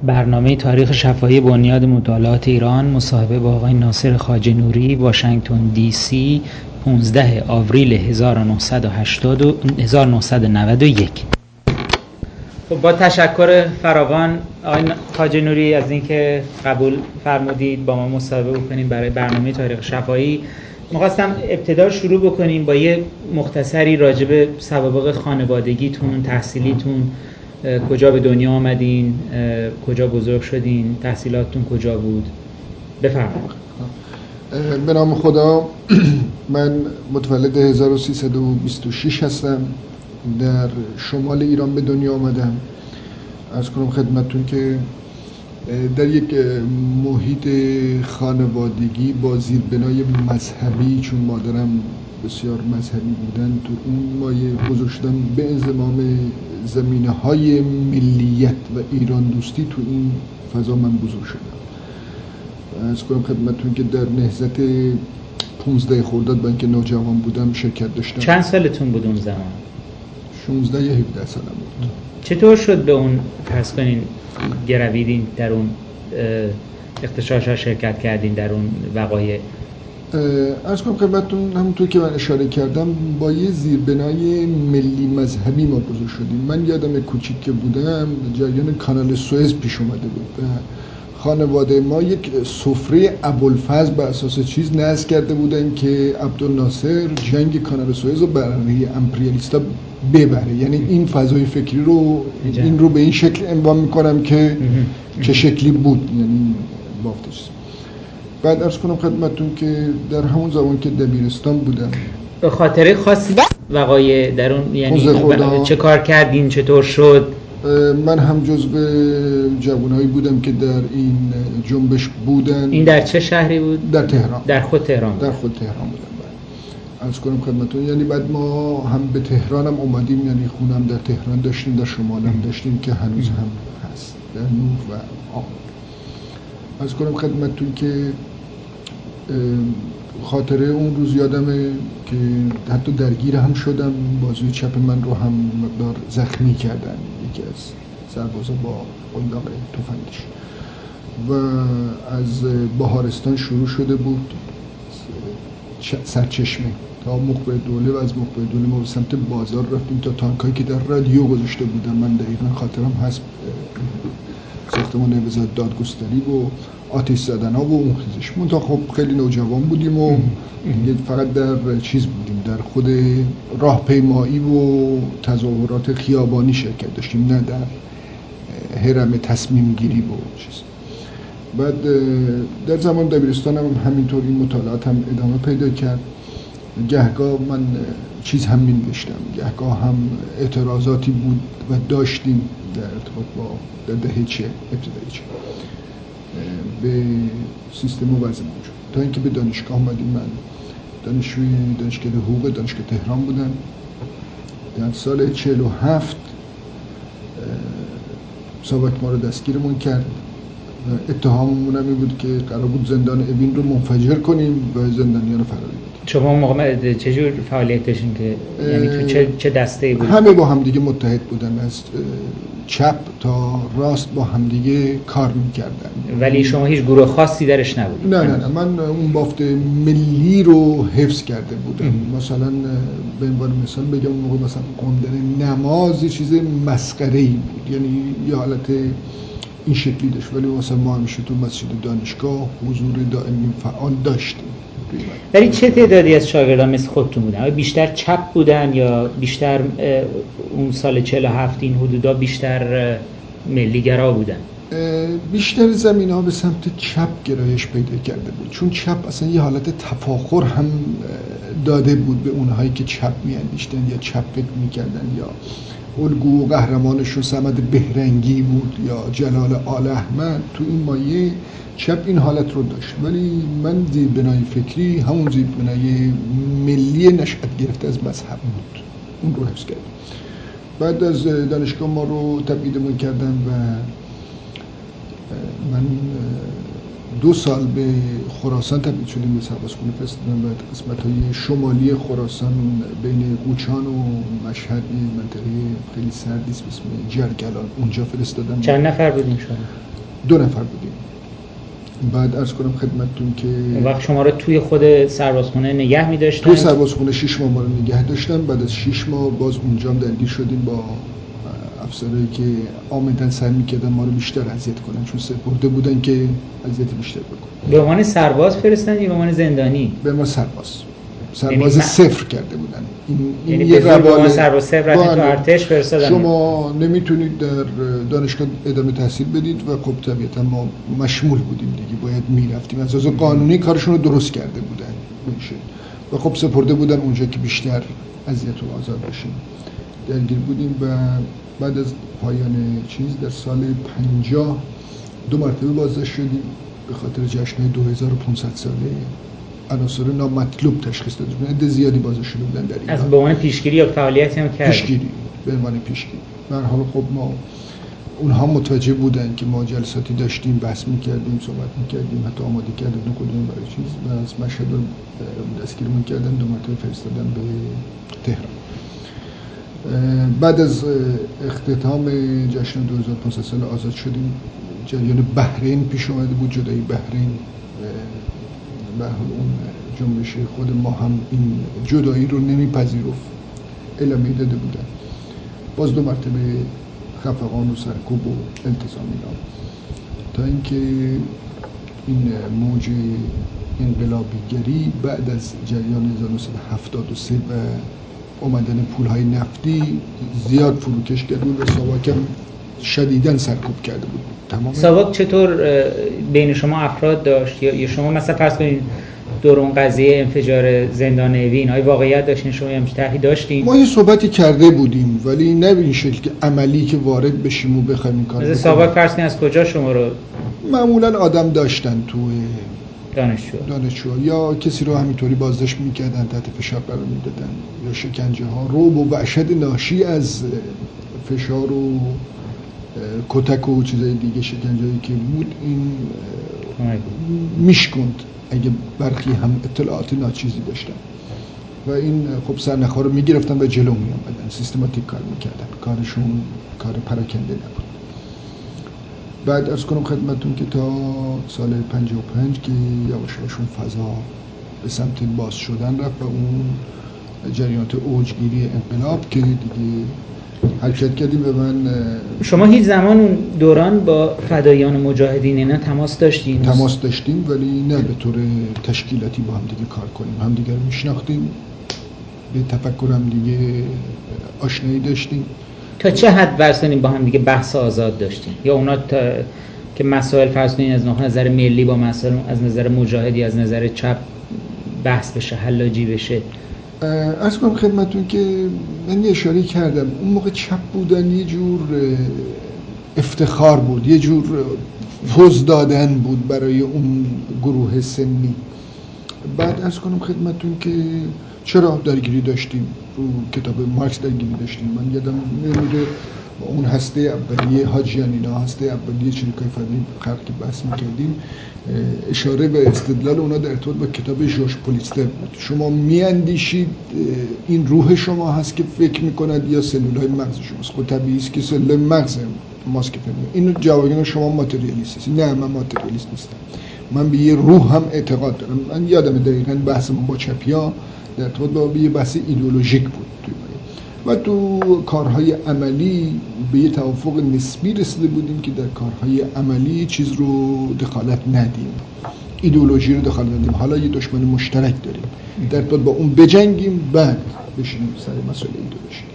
برنامه تاریخ شفاهی بنیاد مطالعات ایران، مصاحبه با آقای ناصر خواجه‌نوری، واشنگتن دی سی، 15 آوریل 1991. خب با تشکر فراوان آقای خواجه‌نوری از اینکه قبول فرمودید با ما مصاحبه بکنیم برای برنامه تاریخ شفاهی. می‌خواستم ابتدا شروع بکنیم با یه مختصری راجع به سوابق خانوادگیتون، تحصیلیتون، کجا به دنیا آمدین، کجا بزرگ شدین، تحصیلاتتون کجا بود؟ بفرمایید. به نام خدا. من متولد 1326 هستم. در شمال ایران به دنیا آمدم. عرض کنم خدمتتون که در یک محیط خانوادگی با زیربنای مذهبی، چون مادرم بسیار مذهبی بودن، تو اون مایه بزرگ شدم. به انضمام زمینه‌های ملیت و ایران دوستی تو این فضا من بزرگ شدم. عرض کنم خدمتتون که در نهضت 15 خرداد با اینکه نوجوان بودم شرکت داشتم. چند سالتون بود اون زمان؟ 16 یا 17 سالم بود. چطور شد به اون فرض کنین گرویدین، در اون اغتشاش‌ها شرکت کردین، در اون وقایع؟ عرض کنم خدمتتون همونطور که من اشاره کردم با یه زیربنای ملی مذهبی ما بزرگ شدیم. من یادم کوچیک که بودم جریان کانال سوئز پیش اومده بود و خانواده ما یک سفره ابوالفضل بر اساس چیز نصب کرده بودن که عبدالناصر جنگ کانال سوئز رو برای امپریالیستا ببره. یعنی این فضای فکری رو این رو به این شکل عنوان میکنم که چه شکلی بود، یعنی بافتش. بعد عرض کنم خدمتتون که در همون زمان که دبیرستان بودم، به خاطر خاصی وقایع در اون، یعنی چه کار کردین، چطور شد؟ من هم جزو جوانایی بودم که در این جنبش بودن. این در چه شهری بود؟ در تهران. در خود تهران بودم. عرض کنم خدمتتون یعنی بعد ما هم به تهران هم اومدیم، یعنی خونم در تهران داشتیم، در شمال هم داشتیم که هنوز هم هست، در نوح و آمل. عرض کنم خدمتتون که خاطره اون روز یادمه که حتی درگیر هم شدم. بازوی چپ من رو هم مقدار زخمی کردن یکی از سربازا با قنداق تفنگش. و از بهارستان شروع شده بود سرچشمه تا مقبره دوله و از مقبره دوله ما به سمت بازار رفتیم تا تانکایی که در رادیو گذاشته بودم. من دقیقا خاطرم هست ساختمان وزارت دادگستری و آتش زدن ها و اون خیزش. منتها خب خیلی نوجوان بودیم و فقط در چیز بودیم، در خود راهپیمایی و تظاهرات خیابانی شرکت داشتیم، نه در هرم تصمیم گیری و چیز. بعد در زمان دبیرستان هم همینطور این مطالعات هم ادامه پیدا کرد. گهگاه من چیز هم می‌نوشتم، گهگاه هم اعتراضاتی بود و داشتیم در ارتباط با در دهه چه ابتدایی چه به سیستم و وضع موجود، تا اینکه به دانشگاه آمدیم. من دانشجوی دانشگاه حقوق دانشگاه تهران بودم. در سال 47 ساواک ما رو دستگیرمون کرد. اتهاممون هم این بود که قرار بود زندان اوین رو منفجر کنیم و زندانیان رو فراری بدیم. شما اون موقع چجور فعالیت داشتین که یعنی تو چه دسته‌ای بود؟ همه با همدیگه متحد بودن، از چپ تا راست با همدیگه کار می‌کردن. ولی شما هیچ گروه خاصی درش نبودید؟ نه من اون بافت ملی رو حفظ کرده بودم. مثلا به عنوان مثال بگم اون موقع مثلا خوندن نماز یه چیز مسخره‌ای بود، یعنی یه حالت این شکلی داشت، ولی مثلا ما همیشه تو مسجد دانشگاه حضور دائمی فعال داشتیم. ولی چه تعدادی از شاگردان مثل خودتون بودن؟ بیشتر چپ بودن یا بیشتر اون سال 47 این حدودا بیشتر ملیگرا بودن؟ بیشتر زمینه‌ها به سمت چپ گرایش پیدا کرده بود، چون چپ اصلا یه حالت تفاخر هم داده بود به اونهایی که چپ می‌اندیشتن یا چپ فکر می‌کردن. یا الگو و قهرمانشون صمد بهرنگی بود یا جلال آل احمد. تو این مایه چپ این حالت رو داشت، ولی من زیربنای فکری همون زیربنای ملی نشأت گرفته از مذهب بود، اون رو حفظ کردم. بعد از دانشگاه ما رو تبعیدمون کردن و من 2 سال به خراسان تبعید شدیم، به سربازخونه فرستادن. بعد قسمت‌های شمالی خراسان بین قوچان و مشهد منطقه خیلی سردی است به اسم جرگلان، اونجا فرستادن. چند نفر بودین شما؟ 2 نفر بودیم. بعد عرض کنم خدمتتون که اون وقت شما رو توی خود سربازخونه نگه می‌داشتن؟ توی سربازخونه 6 ماه ما رو نگه داشتن. بعد از 6 ماه باز اونجا هم درگیر شدیم با افسرهایی که آمدن سعی می‌کردن ما رو بیشتر اذیت کنن، چون سپرده بودن که اذیت بیشتر بکنن. به عنوان سرباز فرستادن یا به عنوان زندانی؟ به ما سرباز صفر کرده بودن. این یه روال سرباز صفر رفتن تو ارتش فرستادن. شما نمیتونید در دانشگاه ادامه تحصیل بدید و خب طبیعتا ما مشمول بودیم دیگه، باید میرفتیم. از لحاظ قانونی کارشون رو درست کرده بودن میشه و خب سپرده بودن اونجا که بیشتر اذیت و آزار بشیم. درگیر بودیم و بعد از پایان در سال 50 2 مرتبه بازداشت شدیم به خاطر جشن‌های 2500 ساله. عناصر نامطلوب تشخیص داده بودن، عده زیادی بازداشت شده بودن در ایران. از به عنوان پیشگیری یا فعالیتی هم کرد؟ پیشگیری، به عنوان پیشگیری. در حال خب ما اونها متوجه بودن که ما جلساتی داشتیم، بحث می‌کردیم، صحبت می‌کردیم، حتی آماده کردیم خودمون برای چیز و از مشهد رو دستگیر می‌کردن. 2 مرتبه فرستادن به تهران. بعد از اختتام جشن 2500 سال آزاد شدیم. جریان بحرین پیش اومده بود، جدایی بحرین. به حال اون جنبش خود ما هم این جدایی رو نمیپذیرفت، اعلامیه داده بودن. باز 2 مرتبه خفقان و سرکوب و التزام اینا، تا اینکه این موج انقلابیگری بعد از جریان 1973 و اومدن پولهای نفتی زیاد فروکش کرده بود و ساواک هم شدیداً سرکوب کرده بود. تمام ساواک چطور بین شما افراد داشت یا شما مثلا فرض کنید دور اون قضیه انفجار زندان اوین های واقعیت داشتین، شما هم طرحی داشتین؟ ما یه صحبتی کرده بودیم ولی نه به این شکل که عملی که وارد بشیم و بخوایم این کار بکنیم. ساواک فرض کنید از کجا شما رو معمولاً آدم داشتن تو دانشجو یا کسی رو همینطوری بازداشت میکردن، تحت فشار قرار میدادن، یا شکنجه ها، رعب و وحشت ناشی از فشار و کتک و چیزای دیگه، شکنجه‌ای که بود، این میشکند اگه برخی هم اطلاعات ناچیزی داشتن و این خب سرنخ‌ها رو میگرفتن و جلو می‌آمدن، سیستماتیک کار میکردن. کارشون کار پراکنده نبود. بعد عرض کنم خدمتون که تا سال 55 که یواش یواشون فضا به سمت باز شدن رفت و اون جریانات اوجگیری انقلاب که دیگه حرکت کردیم. به من شما هیچ زمان اون دوران با فداییان مجاهدین اینا تماس داشتین؟ تماس داشتیم ولی نه به طور تشکیلاتی با هم دیگه کار کنیم. هم دیگه رو میشناختیم، به تفکر هم دیگه آشنایی داشتیم. تا چه حد فرض کنیم با هم دیگه بحث آزاد داشتیم یا اونا که مسائل فرض کنیم از نظر ملی با مسائل از نظر مجاهدی از نظر چپ بحث بشه، حلاجی بشه؟ عرض کنم خدمتون که من یه اشاره کردم اون موقع چپ بودن یه جور افتخار بود، یه جور پوز دادن بود برای اون گروه سنی. بعد عرض کنم خدمتون که چرا درگیری داشتیم، رو کتاب مارکس درگیری داشتیم. من یادم نمیره اون هسته اولیه حاجیان اینا، هسته اولیه چریکای فردی خلق که بحث میکردیم، اشاره به استدلال اونا در ارتباط با کتاب ژورژ پولیستر بود. شما میاندیشید این روح شما هست که فکر میکند یا سلولهای مغز شماست؟ خب طبیعی است که سلول مغز ماست که فکر میکنه. اینو جوابین شما ماتریالیست هستی. نه، من ماتریالیست نیستم. من به یه روح هم اعتقاد دارم. من یادم دقیقاً بحث با چپیا در ارتباط با یه بحث ایدئولوژیک بود و تو کارهای عملی به یه توافق نسبی رسیده بودیم که در کارهای عملی چیز رو دخالت ندیم، ایدئولوژی رو دخالت ندیم. حالا یه دشمن مشترک داریم، در ارتباط با اون بجنگیم، بعد بشینیم سر مسئله ایدئولوژی.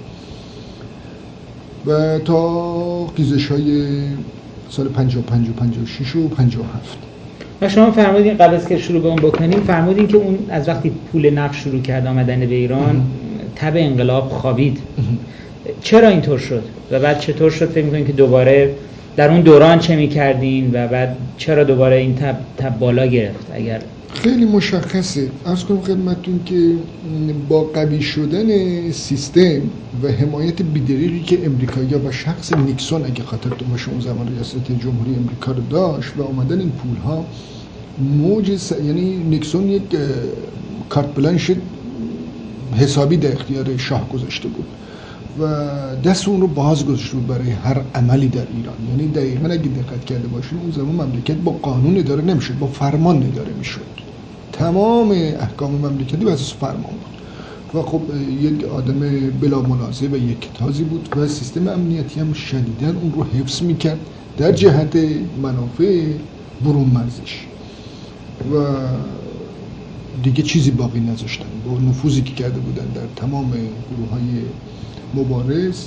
و تا خیزش‌های سال 55 و 56 و 57 و شما فرمودین قبل از که شروع به اون بکنیم فرمودین که اون از وقتی پول نفت شروع کرد آمدن به ایران تب انقلاب خوابید. چرا اینطور شد و بعد چطور شد فکر می‌کنین که دوباره در اون دوران چه می‌کردین و بعد چرا دوباره این تب بالا گرفت؟ اگر خیلی مشخصه. عرض کنم خدمتتون که با قوی شدن سیستم و حمایت بی‌دریغی که امریکایی‌ها و شخص نیکسون اگه خاطرتون باشه اون زمان ریاست جمهوری امریکا رو داشت و آمدن این پول‌ها یعنی نیکسون یک کارت بلانش حسابی در اختیار شاه گذاشته بود و دست اون رو باز گذاشته بود برای هر عملی در ایران. یعنی دقیقاً اگه دقت کرده باشیم اون زمان مملکت با قانون اداره نمیشد، با فرمان اداره میشد. تمام احکام مملکتی بر اساس فرمان بود و خب یک آدم بلا منازع و یک تازی بود و سیستم امنیتی هم شدیداً اون رو حفظ میکرد در جهت منافع برون مرزش و دیگه چیزی باقی نذاشتن. با نفوذی که کرده بودن در تمام گروه‌های مبارز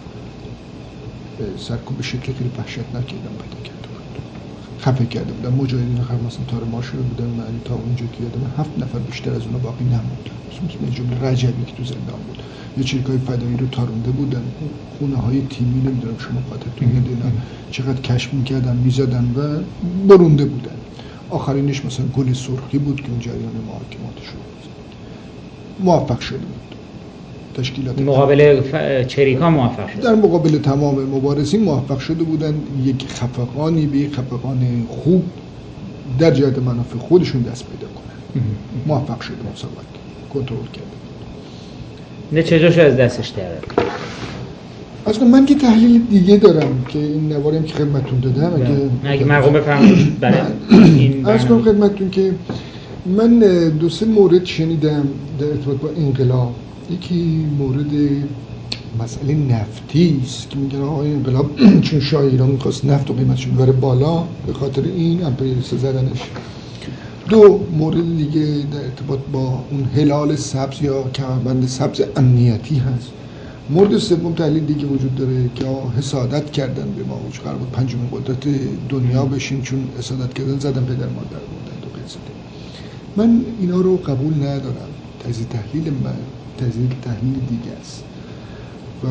سرکوب شکل خیلی وحشتناکی پیدا کرده بود، خفه کرده بودن مجاهدین خفه مثلا تارمار شده بودن. من تا اونجا که یادم 7 نفر بیشتر از اونها باقی نموندن، مثل جمله رجبی که تو زندان بود. یه چریکای فدایی رو تارونده بودن، خونه های تیمی نمیدونم شما خاطرتون میاد اینا چقدر کشف میکردن میزدن و برونده بودن. آخرینش مثلا گل سرخی بود که اون جریان محاکماتش رو موفق شده بود. تشکیلات مقابل چریکا موفق شد، در مقابل تمام مبارزین موفق شده بودن یک خفقانی به یک خفقان خوب در جهت منافع خودشون دست پیدا کنن. موفق شده مسابقه کنترل کرده. نه چجورش از دستش داره. اصلا من که تحلیل دیگه دارم که این نواریم که خدمتتون دادم اگه مرقوم بفرمایید برای این عرض کنم خدمتتون که من 2-3 مورد شنیدم در ارتباط با انقلاب. یکی مورد مسئله نفتی است که میگن آقای انقلاب چون شاه ایران می‌خواست نفت و قیمتش ببره بالا به خاطر این امپریالیست زدنش. 2 مورد دیگه در ارتباط با اون هلال سبز یا کمربند سبز امنیتی هست. مورد سوم تحلیل دیگه وجود داره که حسادت کردن به ما، چون قرار بود 5مین قدرت دنیا بشیم، چون حسادت کردن زدن پدر مادر بودن و غیره. من اینا رو قبول ندارم. تجزیه تحلیل من تجزیه تحلیل دیگه است و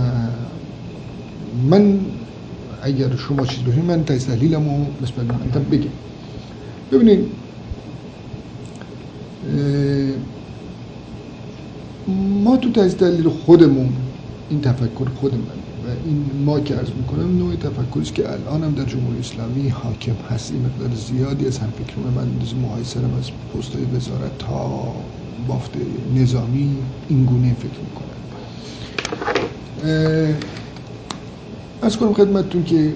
من اگر شما چیز بگید من تجزیه تحلیلمو نسبت به بگم. ببینید ما تو تجزیه تحلیل خودمون این تفکر خود من و این ما که عرض میکنم نوع تفکریست که الان هم در جمهوری اسلامی حاکم هست. این مقدار زیادی از همفکران من محایسرم از پست‌های وزارت تا بافت نظامی این گونه فکر میکنم. عرض کنم خدمتتون که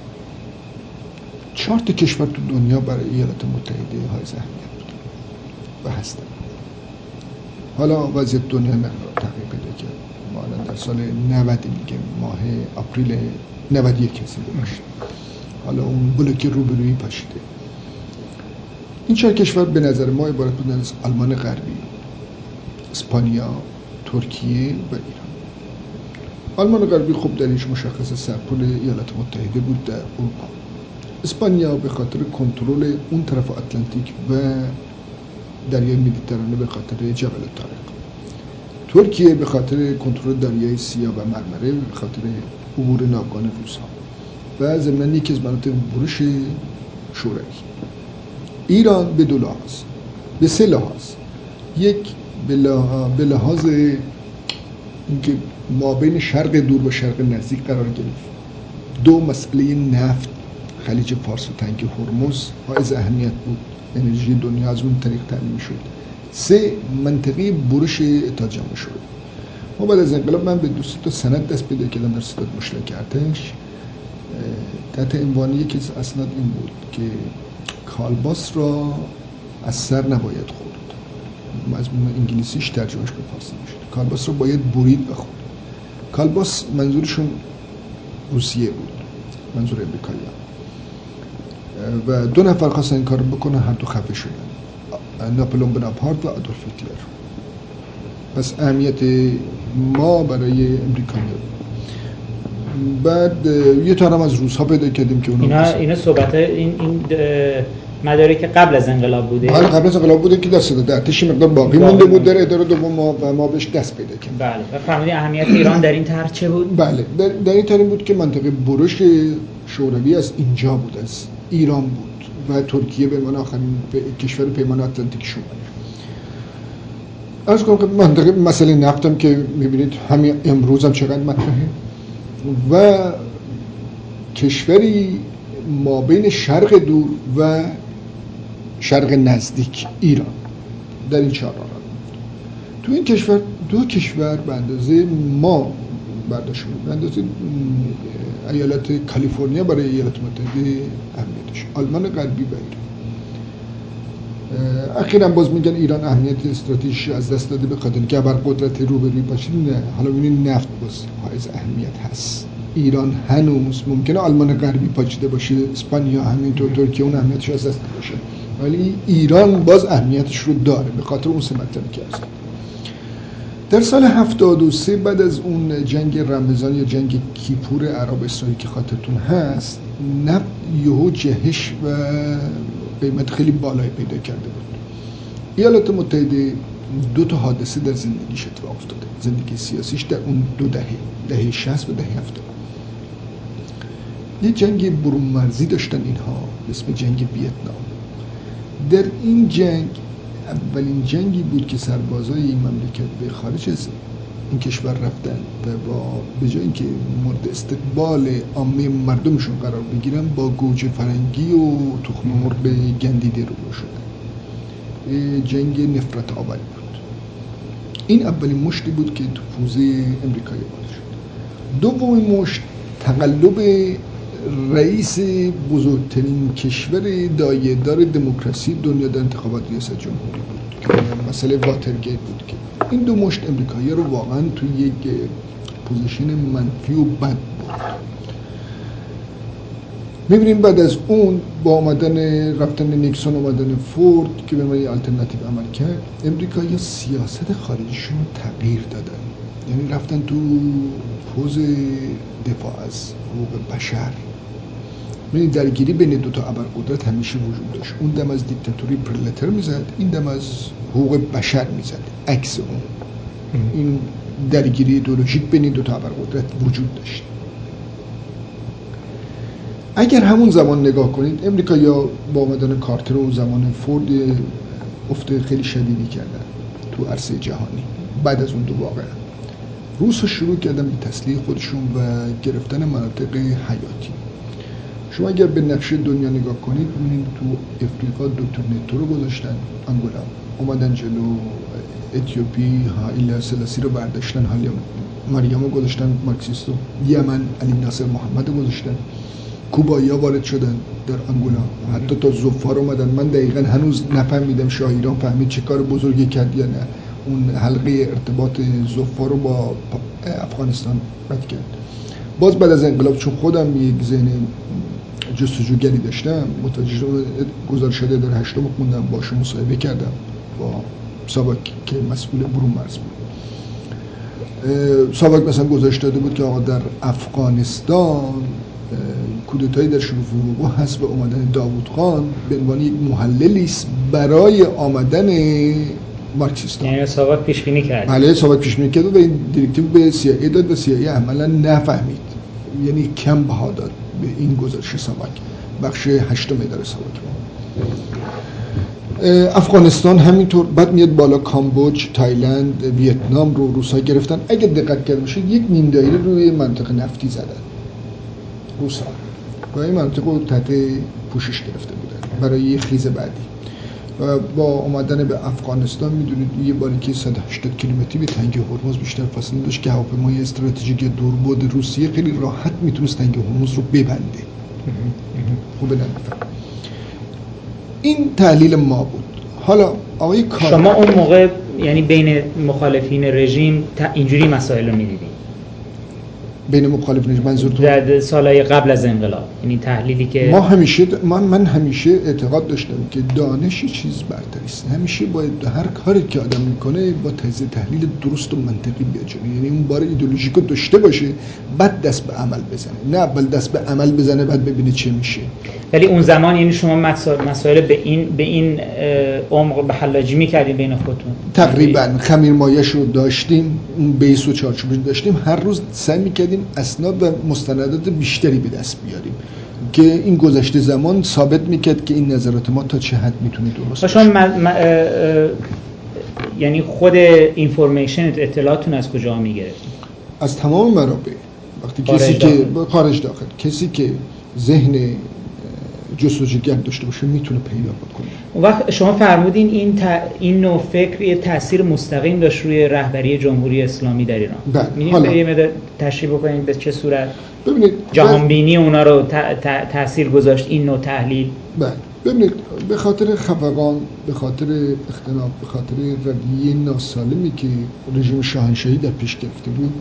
4 کشور تو دنیا برای ایالات متحده های اهمیت بود و هستن. حالا وضعیت دنیا مقدار تغییر پیدا کرد. ما الان در سال 90 دیگه ماه آپریل 91 هستیم ببخشید. حالا اون بلوک روبرویی پاشیده. این 4 کشور به نظر ما عبارت بودن از آلمان غربی، اسپانیا، ترکیه و ایران. آلمان غربی خب دلیلش مشخص سرپل ایالات متحده بود در اروپا. اسپانیا به خاطر کنترل اون طرف اتلانتیک و دریای مدیترانه به خاطر جبل طارق. ترکیه به خاطر کنترل دریای سیاه و مرمره به خاطر عبور ناوگان روس‌ها و ضمناً یکی از مناطق بروش شوروی. ایران به 2 لحاظ، به 3 لحاظ. یک به لحاظ اینکه ما بین شرق دور و شرق نزدیک قرار گرفت. 2 مسئله نفت خلیج فارس و تنگ هرمز حائز اهمیت بود، انرژی دنیا از اون طریق تامین شد. 3 منطقه بروش اتحاد جماهیر شوروی. ما بعد از انقلاب من به 2 تا سند دست پیدا کردم در ستاد مشترک ارتش تحت عنوان یکی از اسناد این بود که کالباس را از سر نباید خورد. مضمون انگلیسیش ترجمهش به فارسی میشه. کالباس را باید برید و خورد. کالباس منظورشون روسیه بود، منظور امریکایی‌ها. و 2 نفر خواستن این کارو بکنن، هر دو خفه شدن، ناپلئون بناپارت و آدولف هیتلر. پس اهمیت ما برای امریکایی‌ها. بعد یه تارم از روس‌ها پیدا کردیم که اینا صحبت این مدارک قبل از انقلاب بوده. بله قبل از انقلاب بوده که در ستاد ارتش مقدار باقی مونده بود در اداره دوم و ما بهش دست پیدا کردیم. بله. و فرمودید اهمیت ایران در این طرح چه بود؟ بله در این طرح بود که منطقه بروش شوروی از اینجا بود، از ایران بود و ترکیه به عنوان آخرین کشور پیمان اتلانتیک شمال. عرض کنم که منطقه مسئله نفتم که می‌بینید همین امروز هم چقدر مطرحه و کشوری ما بین شرق دور و شرق نزدیک ایران در این 4 آراد. تو این کشور 2 کشور به اندازه ما برداشت بود، به اندازه ایالت کالیفرنیا برای ایالات متحده اهمیتش، آلمان غربی و ایران. اخیراً باز میگن ایران اهمیت استراتژیش از دست داده به خاطر اینکه ابرقدرت روبروی باشه. نه، حالا ببینید نفت باز حائز اهمیت هست. ایران هنوز ممکنه آلمان غربی پاچیده باشه، اسپانیا همینطور، ترکیه اون اهمیتش از دست باشه، ولی ایران باز اهمیتش رو داره به خاطر اون 3 مطلبی که هست. در سال 73 بعد از اون جنگ رمضان یا جنگ کیپور عرب اسرائیل که خاطرتون هست، نفت یهو جهش و قیمت خیلی بالایی پیدا کرده بود. ایالات متحده 2 تا حادثه در زندگیش اتفاق افتاده، زندگی سیاسیش در اون 2 دهه 60 و دهه 70. یه جنگ برون مرزی داشتن اینها به اسم جنگ ویتنام. در این جنگ اولین جنگی بود که سربازای این مملکت به خارج از این کشور رفتن و به جای اینکه مورد استقبال عامه مردمشون قرار بگیرن با گوجه فرنگی و تخم مرغ گندیده رو شدن. جنگ نفرت آوری بود. این اولین مشتی بود که تو پوزه امریکایی وارد شد. دومین مشت تقلب رئیس بزرگترین کشور دایه‌دار دموکراسی دنیا در انتخابات ریاست جمهوری بود که مسئله واترگیت بود که این 2 مشت امریکایی رو واقعا توی یک پوزیشن منفی و بد بود. می‌بینیم بعد از اون با رفتن نیکسون اومدن فورد که به معنی آلترناتیو عمل کرد، امریکایی‌ها سیاست خارجیشون رو تغییر دادن. یعنی رفتن تو حوزه دفاع از حقوق بشر. یعنی درگیری بین 2 تا ابرقدرت همیشه وجود داشت. اون دم از دیکتاتوری پرلتر میزد، این دم از حقوق بشر میزد. عکس اون این درگیری ایدئولوژیک بین 2 تا ابرقدرت وجود داشت. اگر همون زمان نگاه کنید، امریکایی‌ها با اومدن کارتر و زمان فورد افت خیلی شدیدی کردن تو عرصه جهانی. بعد از اون 2 واقعه روس‌ها شروع کردن به تسلیح خودشون و گرفتن مناطق حیاتی. شما اگر به نقشه دنیا نگاه کنید ببینید تو افریقا دکتر نتو رو گذاشتن، آنگولا اومدن جلو، اتیوپی هایله سلاسی رو برداشتن، حالا مریم رو گذاشتن مارکسیستو، یمن علی ناصر محمد رو گذاشتن، کوبایی‌ها وارد شدن در آنگولا، حتی تا زفار اومدن. من دقیقاً هنوز نفهمیدم شاه ایران فهمید چه کار بزرگی کرد یا نه. اون حلقه ارتباط زفار رو با افغانستان قطع کرد. باز بعد از انقلاب چون خودم یک ذهن جستجوگری داشتم، متوجه گزارشات در 8 خوندم، باشون مصاحبه کردم با ساواک که مسئول برون مرز بود. ساواک مثلا گزارش داده بود که آقا در افغانستان کودتایی در شرف وقوع هست و اومدن داوود خان به عنوان یک محللی است برای آمدن مارکسیستان. یعنی ساواک پیش بینی کرد. بله، ساواک پیش بینی کرد و این دیرکتیو به CIA داد و CIA عملا نفهمید، یعنی کم بها داد به این گزارش ساواک. بخش 8 اداره ساواک. افغانستان همینطور. بعد میاد بالا کامبوج، تایلند، ویتنام رو روس‌ها گرفتن. اگه دقت کرده باشید یک نیم دایره روی منطقه نفتی زدن روس‌ها و این منطقه رو تحت پوشش گرفته بودن برای خیز بعدی. و با اومدن به افغانستان میدونید یه باری که 180 کیلومتری به تنگه هرمز بیشتر فاصله داشت که هواپیمای استراتژیک دوربرد روسیه خیلی راحت میتونست تنگه هرمز رو ببنده. خوبه نمیفهم. این تحلیل ما بود. حالا آقای شما اون موقع یعنی بین مخالفین رژیم اینجوری مسائل رو میدیدین؟ بین مخالفین منظورتون در سالهای قبل از انقلاب، یعنی تحلیلی که من همیشه اعتقاد داشتم که دانش چیز برتری است. همیشه باید هر کاری که آدم میکنه با تجزیه تحلیل درست و منطقی بیاد جلو. یعنی اون بار ایدئولوژیکو داشته باشه بعد دست به عمل بزنه، نه اول دست به عمل بزنه بعد ببینه چه میشه. ولی اون زمان یعنی شما مسائل به این عمق به حلاجی میکردین بین خودتون؟ تقریبا خمیرمایش رو داشتیم، اون بیس و چارچوبش داشتیم، هر روز سعی میکردیم اسناد و مستندات بیشتری به دست بیاریم که این گذشته زمان ثابت میکرد که این نظرات ما تا چه حد میتونه درست باشه. یعنی خود اینفورمیشن اطلاعاتون از کجا میگرفتین؟ از تمام منابع. وقتی کسی که خارج داخل، کسی که ذهن جستجوگر داشته باشه میتونه پیدا بکنه. اون وقت شما فرمودین این نوع فکر یه تأثیر مستقیم داشت روی رهبری جمهوری اسلامی در ایران. می‌تونید یه مقدار تشریح بکنید به چه صورت ببینید جهانبینی اونا رو تأثیر گذاشت این نوع تحلیل؟ بله ببینید به خاطر خفقان، به خاطر اختلاف، به خاطر رویه ناسالمی که رژیم شاهنشاهی در پیش گرفته بود،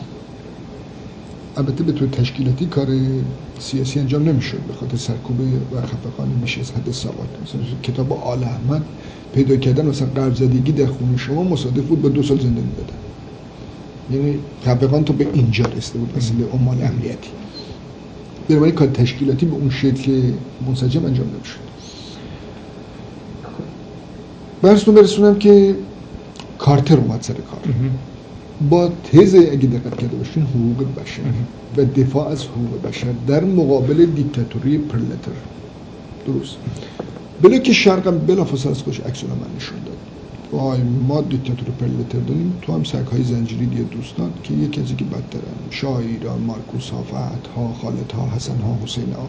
البته به طور تشکیلاتی کار سیاسی انجام نمیشد به خاطر سرکوب و خفقان بیش از حد سواد. مثلا کتاب آل احمد پیدا کردن مثلا قرض‌زدگی در خون شما مصادف بود با 2 سال زندانی دادن. یعنی خفقان تو به اینجا رسیده بود اصل عمال امنیتی. بنابراین کار تشکیلاتی به اون شکل منسجم انجام نمیشد. براتون برسونم که کارتر اومد سر کار با تز اگه دقت کرده باشین حقوق بشر و دفاع از حقوق بشر در مقابل دیکتاتوری پرلتر. درست بلکه شرق هم بلافاصله از خودش عکس العمل نشون داد. وای ما دیکتاتوری پرلتر داریم، تو هم سگ‌های زنجیری دیگه دوستان که یک کسی که بدترن، شاه ایران، مارکوس ها، فهد ها، خالد ها، حسن ها، حسین ها،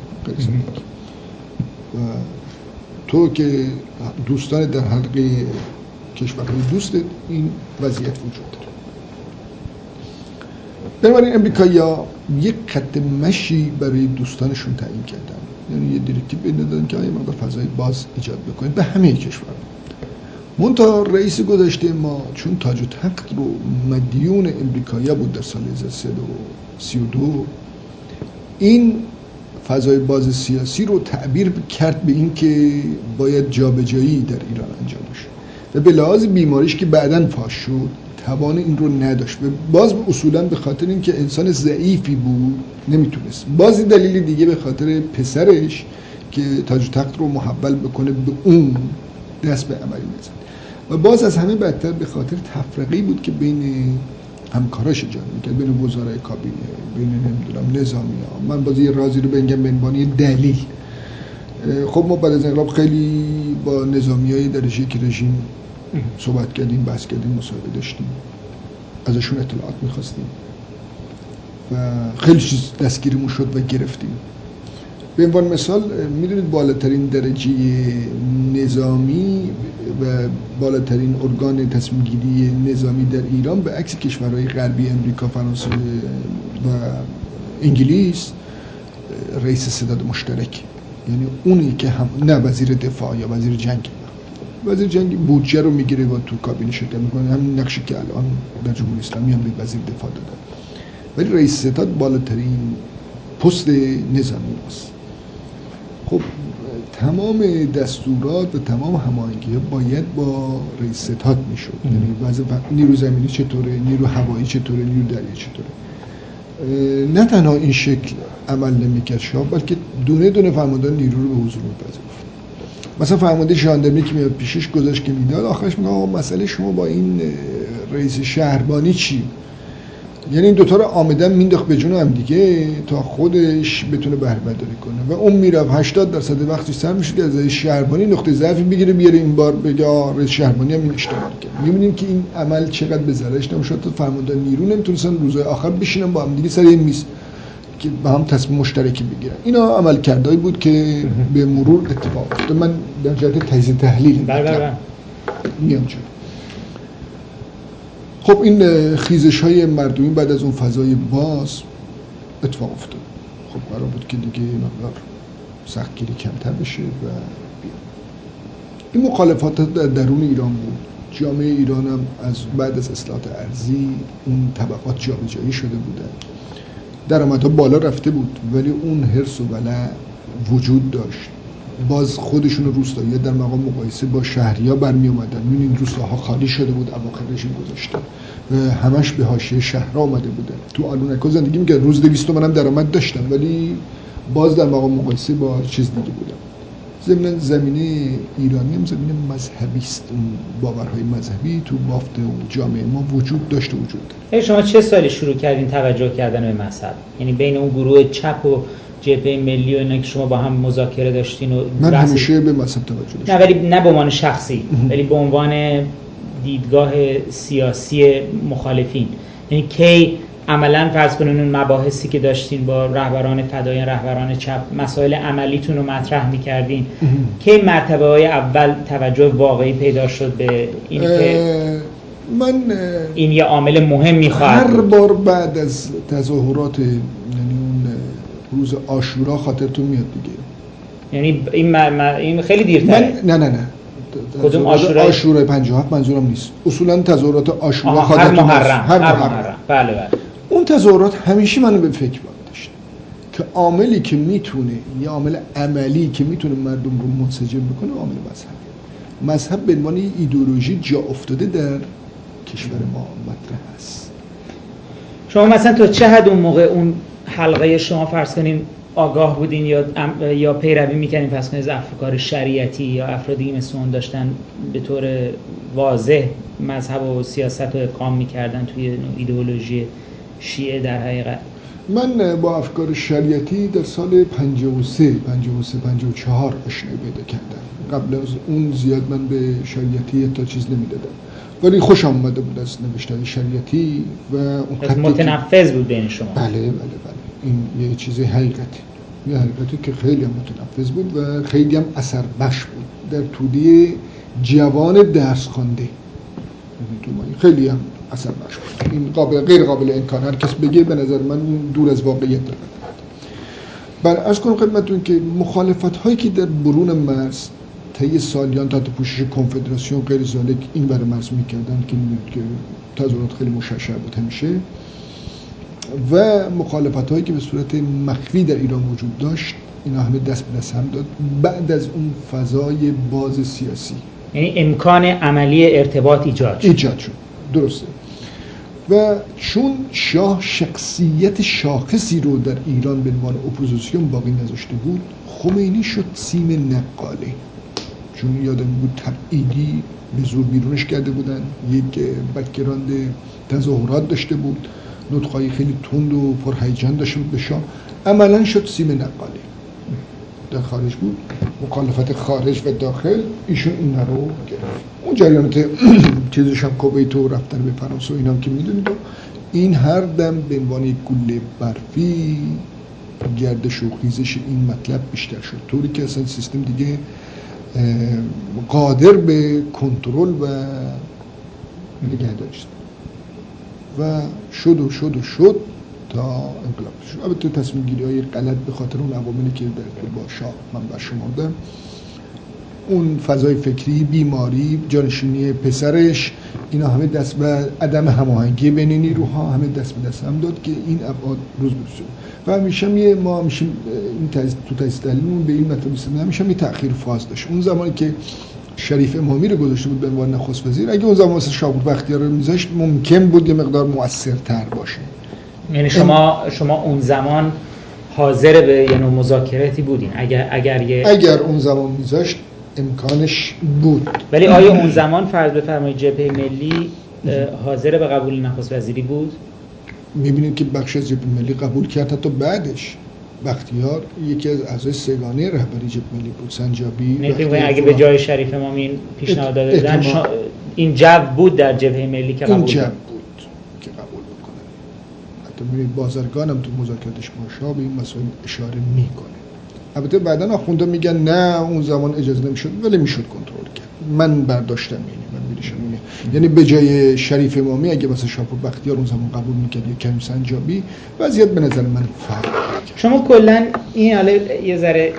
و تو که دوستان در حلقه کشورهای دوست این وضعیت وجود داره. بنابراین امریکایی‌ها یک خط مشی برای دوستانشون تعیین کردن، یعنی یه دیرکتیو بندادن که ما به فضای باز ایجاد بکنیم به همه کشورها. منتها رئیس گذشته ما چون تاج و تخت رو مدیون امریکایی‌ها بود در سال 1332 این فضای باز سیاسی رو تعبیر کرد به این که باید جابجایی در ایران انجام بشه و به لحاظ بیماریش که بعداً فاش شد توان این رو نداشت. باز اصولاً به خاطر اینکه انسان ضعیفی بود نمیتونست. باز دلیل دیگه به خاطر پسرش که تاج و تخت رو محول بکنه به اون دست به عملی نزد و باز از همه بدتر به خاطر تفرقه‌ای بود که بین همکاراش ایجاد میکرد، بین وزرای کابینه، بین نمیدونم نظامی‌ها. من باز یه رازی رو بگم به عنوان دلیل. خب ما بعد از انقلاب خیلی با نظامیای درجه یک رژیم صحبت کردیم، بحث کردیم، مصاحبه داشتیم، ازشون اطلاعات میخواستیم و خیلی چیز دستگیرمون شد و گرفتیم. به عنوان مثال میدونید بالاترین درجه نظامی و بالاترین ارگان تصمیم گیری نظامی در ایران به عکس کشورهای غربی امریکا، فرانسه و انگلیس رئیس ستاد مشترک، یعنی اونی که هم نه وزیر دفاع یا وزیر جنگ، وزیر جنگ بودجه رو میگیره و تو کابینه شرکت میکنه، همین نقشی که الان در جمهوری اسلامی هم به وزیر دفاع دادن. ولی رئیس ستاد بالاترین پست نظامی است. خب تمام دستورات و تمام هماهنگی‌ها باید با رئیس ستاد میشد. یعنی وضع نیرو زمینی چطوره، نیرو هوایی چطوره، نیرو دریایی چطوره. نه تنها این شکل عمل نمی‌کرد شاه، بلکه دونه دونه فرماندار نیرو رو به حضور می‌پذیرفت. مثلا فرمانده ژاندارمری که میاد پیشش گذاشت که میداد، آخرش میگه آقا مسئله شما با این رئیس شهربانی چی؟ یعنی این دوتا رو آمدن مینداخت به جون هم دیگه تا خودش بتونه بهره برداری کنه و اون میرفت 80% وقتش سر میشد از شهربانی نقطه ضعفی بگیره بیاره این بار بگه رئیس شهربانی هم این اشتباه کرد. میبینیم که این عمل چقدر به ضررش نمیشد. تا فرماندار نیرو نمیتونستن روزهای آخر بشینن با هم دیگه سر این میز که با هم تصمیم مشترکی بگیرن. اینا عملکردایی بود که به مرور اتفاق افتاد. من در جهت تجزیه تحلیل میام جلو. خب این خیزش‌های مردمی بعد از اون فضای باز اتفاق افتاد. خب قرار بود که دیگه مقدار سختگیری کمتر بشه و این مخالفات در درون ایران بود. جامعه ایران هم از بعد از اصلاحات ارضی اون طبقات جابجایی شده بودن. درآمدها بالا رفته بود ولی اون حرص و ولع وجود داشت. باز خودشون روستایی‌ها در مقام مقایسه با شهری‌ها برمی اومدن. این روستاها خالی شده بود اواخر رژیم گذاشته. همش به حاشیه شهرها آمده بودن. تو آلونکا زندگی می‌کردن، روز 200 تومن هم درآمد داشتن ولی باز در مقام مقایسه با چیز دیگه بودن. ضمن زمینه ایرانی هم زمینه مذهبی است. اون باورهای مذهبی تو بافت جامعه ما وجود داشته وجود داره. شما چه سالی شروع کردین توجه کردن به مذهب؟ یعنی بین اون گروه چپ و جبهه ملی و اینا که شما با هم مذاکره داشتین و من همیشه به مذهب توجه داشتم. نه ولی نه به عنوان شخصی ولی به عنوان دیدگاه سیاسی مخالفین. یعنی کی عملا فرض کنین اون مباحثی که داشتین با رهبران فدایان، رهبران چپ، مسائل عملیتون رو مطرح می‌کردین که مرتبه‌های اول توجه واقعی پیدا شد به این که این یه عامل مهمی خواهد هر بار بعد از تظاهرات، یعنی اون روز عاشورا، خاطرتون میاد دیگه، یعنی این خیلی دیرتره. نه کدوم عاشورای 57 منظورم نیست، اصولا تظاهرات عاشورا هر محرم. بله. اون تظاهرات همیشه منو به فکر داشت که عاملی که میتونه، یه عامل عملی که میتونه مردم رو منسجم بکنه، عامل مذهب به عنوان ایدئولوژی جا افتاده در کشور ما مطرح است. شما مثلا تا چه حد اون موقع اون حلقه شما فرض کنین آگاه بودین یا پیروی میکنین فرض کنین از افکار شریعتی یا افرادی مثل اون داشتن به طور واضح مذهب و سیاست رو اقام میکردن توی ایدئولوژی شیعه؟ در حقیقت من با افکار شریعتی در سال 53 54 آشنایی پیدا کردم. قبل از اون زیاد من به شریعتی تا چیز نمیدادم، ولی خوش آمده بود از نوشتن شریعتی و اون متنفذ بود بین شما. بله. این یه چیز حقیقتی، یه حقیقتی که خیلی هم متنفذ بود و خیلی هم اثر بخش بود در توده جوان درس خوانده. خیلی هم اثر بخش بود. این غیر قابل انکار، هر کس بگه به نظر من دور از واقعیت داره. عرض کنم خدمتتون که مخالفت هایی که در برون مرز طی سالیان تحت پوشش کنفدراسیون غیر ذالک این بر مرز میکردن که تظاهرات خیلی مشعشع بود همیشه، و مخالفت هایی که به صورت مخفی در ایران وجود داشت، اینا همه دست به دست هم داد بعد از اون فضای باز سیاسی. یعنی امکان عملی ارتباط ایجاد شد. درسته. و چون شاه شخصیت شاخصی رو در ایران به عنوان اپوزیسیون باقی نذاشته بود، خمینی شد سیم نقاله. چون یادم بود تبعیدی به زور بیرونش کرده بودن، یک بک‌گراند تظاهرات داشته بود، نطقای خیلی تند و پرهیجان داشته بود به شاه، عملا شد سیم نقاله. در خارج بود، مخالفت خارج و داخل، ایشون این رو گرفت. اون جریانات چیزش هم کویت و رفتن به فرانسه و اینا که میدونید، این هر دم به عنوان یک گوله برفی گردش و خیزش این مطلب بیشتر شد، طوری که اصلا سیستم دیگه قادر به کنترل و نگهداری شد و شد تا انقلاب شد. البته تصمیم گیری های غلط به خاطر اون عواملی که با شاه من برشمردم، اون فضای فکری، بیماری، جانشینی پسرش، اینا همه دست به عدم هماهنگی بین نیروها همه دست به دست هم داد که این ابعاد روز به روز شد. و همیشه ما این تو تجزیه تحلیلمون به این مطلب رسیدیم، همیشه یه تأخیر فاز داشت. اون زمانی که شریف امامی رو گذاشته بود به عنوان نخست وزیر، اگه اون زمان مثلا شاپور بختیار رو میذاشت ممکن بود یه مقدار مؤثرتر باشه. یعنی شما اون زمان حاضر به یه نوع مذاکراتی بودین اگر اون زمان میذاشت امکانش بود. ولی آیا اون زمان فرض بفرمایید جبهه ملی حاضر به قبول نخست وزیری بود؟ میبینید که بخش از جبهه ملی قبول کرد، حتی بعدش بختیار یکی از اعضای سگانه رهبری جبهه ملی بود، سنجابی. اگه به جای شریف امامی این پیشنهاد داده بودن این جو بود در جبهه ملی که قبول بود که قبول بکنه. حتی میبینید بازرگان هم تو مذاکراتش با شاه به این مسائل اشاره میکنه. البته بعدن آخونده میگن نه اون زمان اجازه نمیشد، ولی میشد کنترل کرد. من برداشتم اینه. یعنی به جای شریف امامی اگه واسه شاپور بختیار اون زمان قبول میکرد یا کریم سنجابی، وضعیت به نظر من فرق میکرد. شما کلا این حالا یه ذره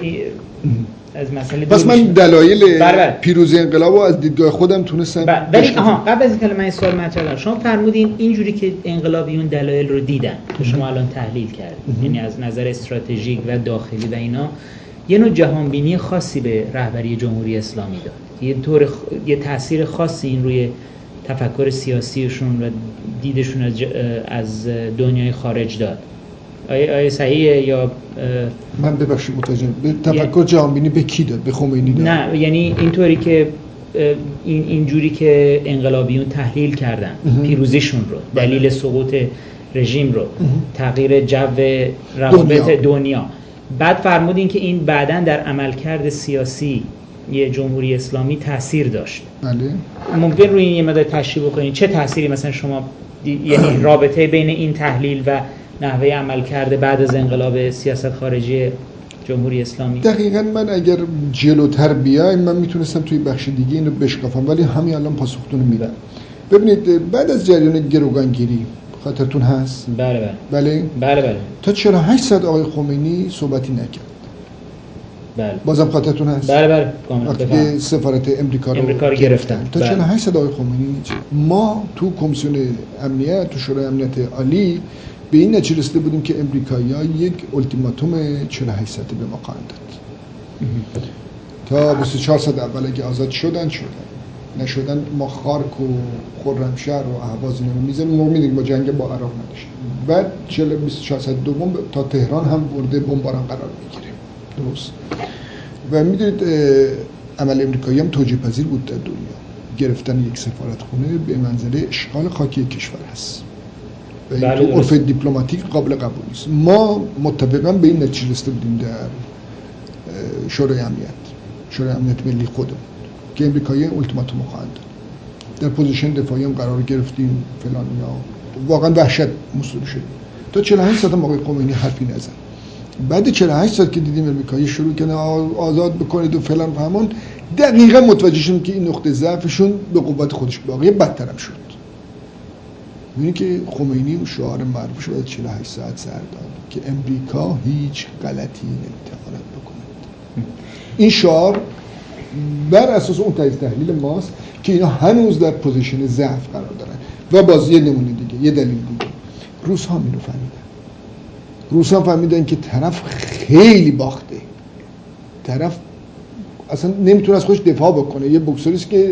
از مسئله پس من دلایل پیروزی انقلاب رو از دیدگاه خودم تونستم ولی قبل از اینکه من این سوال مطرح کنم، شما فرمودین اینجوری که انقلابیون دلایل رو دیدن که شما الان تحلیل کردید، یعنی از نظر استراتژیک و داخلی و اینا یه نوع جهانبینی خاصی به رهبری جمهوری اسلامی داد، یه تأثیر خاصی این روی تفکر سیاسیشون و دیدشون از دنیای خارج داد. آیا صحیحه یا من ببخشید متوجهم به تفکر جهانبینی به کی داد؟ به خمینی داد؟ نه، یعنی اینطوری که اینجوری که انقلابیون تحلیل کردن پیروزیشون رو، دلیل سقوط رژیم رو، تغییر جو روابط دنیا. بعد فرمودین که این بعداً در عملکرد سیاسی یه جمهوری اسلامی تاثیر داشت. بله. ممکن روی این یه مقدار تشریح بکنید چه تأثیری مثلا شما یعنی رابطه بین این تحلیل و نحوه عمل کرده بعد از انقلاب سیاست خارجی جمهوری اسلامی؟ دقیقاً من اگر جلوتر بیایم من میتونستم توی بخش دیگه اینو بشکافم، ولی همین الان پاسختون میرم. ببینید بعد از جریان گروگانگیری خاطرتون هست؟ بله. تا 48 ساعت آقای خمینی صحبتی نکرد. بله. بازم خاطرتون هست؟ بله. وقتی سفارت امریکا رو گرفتن تا 48 ساعت آقای خمینی ما تو کمیسیون امنیت تو شورای امنیت عالی به این نتیجه رسیده بودیم که امریکایی‌ها یک التیماتوم 48 ساعته به ما خواهند داد. تا 24 ساعت اول اگه آزاد شدن نشدن ما خارک و خرمشهر و اهواز اینا رو می‌زنیم. ما می‌دونیم با جنگ با عراق نداشتیم. بعد 24 ساعت دوم تا تهران هم ورده بمباران قرار می‌گیره. درست. و می‌دونید عمل امریکایی هم توجیه پذیر بود در دنیا. گرفتن یک سفارتخونه به منزله اشغال خاکی کشور هست. و این تو عرف دیپلماتیک قابل قبول نیست. ما متفقاً به این نتیجه رسیده بودیم در شورای امنیت ملی خودمون که امریکایی التیماتوم خواهند داد. در پوزیشن دفاعی هم قرار گرفتیم فلان اینا. واقعا وحشت مصور شد. تا 48 ساعت آقای خمینی حرفی نزد. بعد 48 ساعت که دیدیم امریکایی شروع کردن آزاد بکنید و فلان همون، دقیقاً متوجه شدیم که این نقطه ضعفشون به قوت خودش باقی، بدتر هم شد. می‌بینی که خمینی شعار معروفش بعد 48 ساعت سر داد که امریکا هیچ غلطی نمی‌تواند بکند. این شعار بر اساس اون تحلیل ماست که اینا هنوز در پوزیشن ضعف قرار دارن. و باز یه نمونه دیگه، یه دلیل دیگه، روس‌ها اینو فهمیدن. روس‌ها فهمیدن که طرف خیلی باخته، طرف اصلا نمیتونه از خودش دفاع بکنه. یه بوکسوریست که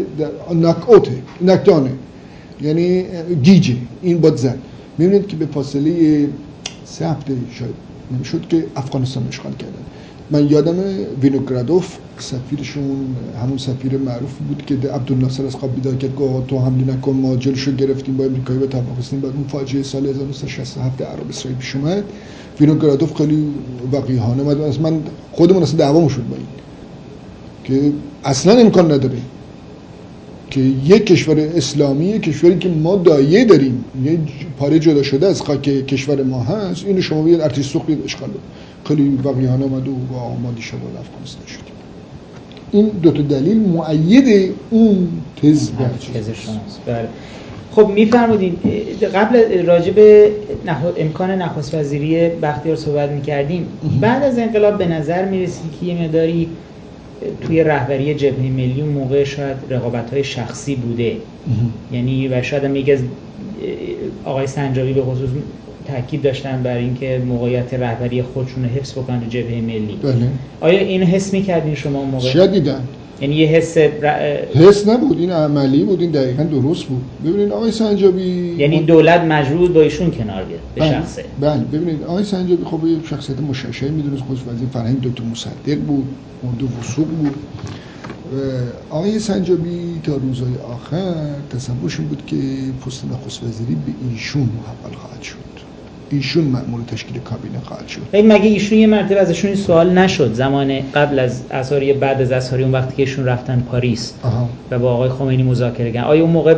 نکدانه، یعنی گیجه، این باید زد. میبینید که به فاصله 3 هفته شاید نمیشد که افغانستان اشغال کردن. من یادم وینوگرادوف سفیرشون، همون سفیر معروفی بود که عبدالناصر از خواب بیدار کرد گفت تو حمله نکن، ما جلوشو گرفتیم با امریکایی و توافق رسیدیم. بعد اون فاجعه سال 1967 عرب اسرائیل پیش اومد. وینوگرادوف خیلی وقیحانه اومد. از من خودمون اصلا دعوامون شد با این که اصلا امکان نداره که یک کشور اسلامی، کشوری که ما دایه داریم، یه پاره جدا شده از خاک کشور ما هست، اینو شما بیاد ارتش سوخت بیاد اشغال کنید. خیلی وقیحانه اومد و با آمادی شد و افغانستان شد. این دو تا دلیل مؤید اون تز شماست. بله. خب میفرمودین قبل راجع به امکان نخست وزیری بختیار صحبت می‌کردیم. بعد از انقلاب به نظر می‌رسید که یه مقداری توی رهبری جبهه ملی اون موقع شاید رقابت‌های شخصی بوده. یعنی و شاید هم یکی از آقای سنجابی به خصوص تاکید داشتن بر اینکه موقعیت رهبری خودشون رو حفظ بکنن تو جبهه ملی. بله. آیا اینو حس می‌کردین شما اون موقع؟ شدیداً. یعنی یه حس نبود، این عملی بود، این دقیقاً درست بود. ببینید آقای سنجابی، یعنی دولت مجبور با ایشون کنار بیاد به شخصه. بله. ببینید آقای سنجابی خب یه شخصیت مشعشعی میدونست خودش، وزیر فرهنگ دکتر مصدق بود، مرد وثوق بود. آقای سنجابی تا روزهای آخر تصورش بود که پست نخست وزیری به ایشون محول خواهد شد. ایشون مأمور تشکیل کابینه خواهد شد. مگه ایشون یه مرتبه ازشون این سوال نشد زمان قبل از اثاری بعد از اثاری اون وقتی که ایشون رفتن پاریس و با آقای خمینی مذاکره کردن، آیا اون موقع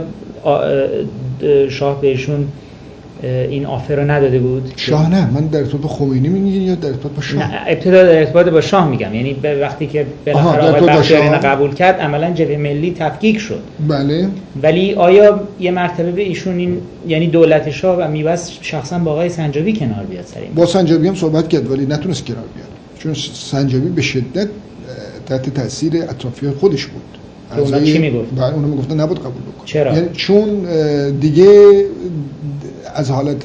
شاه بهشون این آفر رو نداده بود؟ شاه نه، من در ارتباط با خمینی میگین یا در ارتباط با شاه؟ نه، ابتدا در ارتباط با شاه میگم. یعنی وقتی که بالاخره آقای بختیاری اینو قبول کرد عملاً جبهه ملی تفکیک شد. بله. ولی آیا یه مرتبه به ایشون این یعنی دولت شاه و میباید شخصا با آقای سنجابی کنار بیاد سر این؟ با سنجابی هم صحبت کرد ولی نتونست کنار بیاد، چون سنجابی به شدت تحت تاثیر اطرافیان خودش بود. که اونا چی میگفت؟ بله، اونا میگفتن نباید قبول بکنه. چرا؟ یعنی چون دیگه از حالت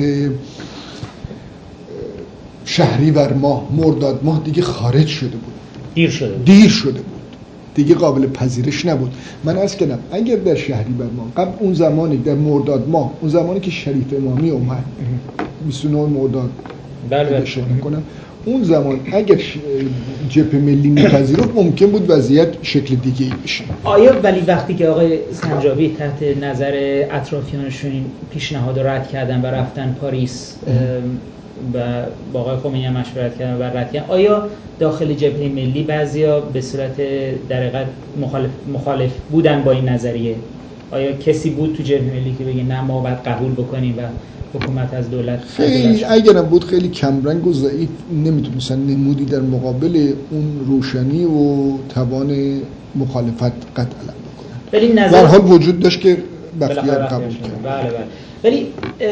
شهریور ماه، مرداد ماه دیگه خارج شده بود. دیر شده بود. دیگه قابل پذیرش نبود. من عرض کردم اگر در شهریور ماه قبل اون زمانی در مرداد ماه، اون زمانی که شریف امامی اومد 29 مرداد اشاره کنم، اون زمان اگر جبهه ملی میپذیرفت ممکن بود وضعیت شکل دیگه ای بشه. آیا ولی وقتی که آقای سنجابی تحت نظر اطرافیانشون این پیشنهاد رد کردن و رفتن پاریس، و با آقای خمینی هم مشورت کردن و رد کردن. آیا داخل جبهه ملی بعضیا به صورت در حقیقت مخالف بودن با این نظریه؟ آیا کسی بود تو جبهه ملی که بگه نه ما باید قبول بکنیم و حکومت از دولت خیلی اگرم بود خیلی کمرنگ و ضعیف، نمیتونستن نمودی در مقابل اون روشنی و توان مخالفت قد علم بکنن. ولی در حال وجود داشت که بختیار قبول کرد. بله. ولی